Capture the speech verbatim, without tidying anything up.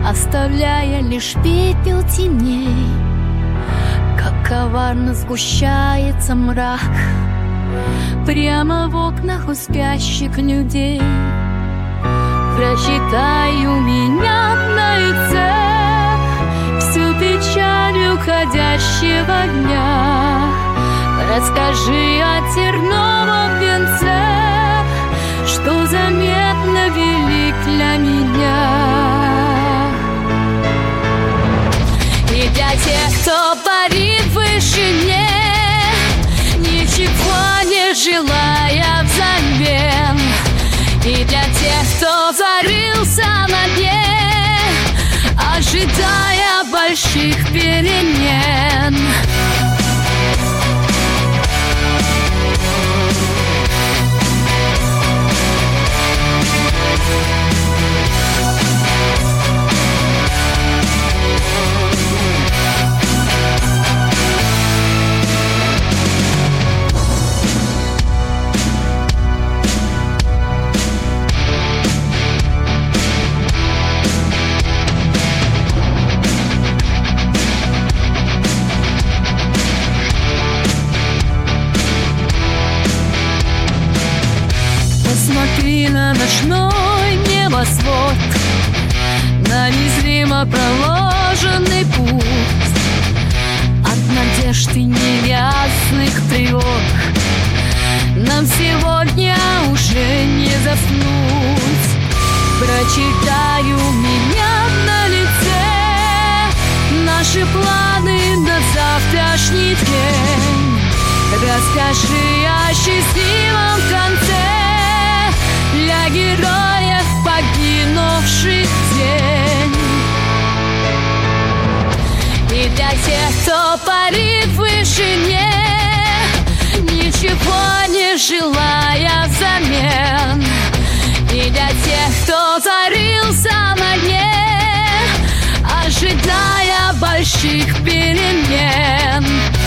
оставляя лишь пепел теней. Как коварно сгущается мрак прямо в окнах у спящих людей. Прочитай у меня на лице всю печаль уходящего дня. Расскажи о терновом венце, что заметно велик для меня. И для тех, кто парит в вышине, ничего не желая взамен. И для тех, кто зарылся на дне, ожидая больших перемен. Посмотри на ночной небосвод, на незримо проложенный путь от надежд и неясных тревог. Нам сегодня уже не заснуть. Прочитай у меня на лице наши планы на завтрашний день. Расскажи о счастливом конце для героев, погибнувших день. И для тех, кто парит в вышине, ничего не желая взамен. И для тех, кто зарылся на дне, ожидая больших перемен.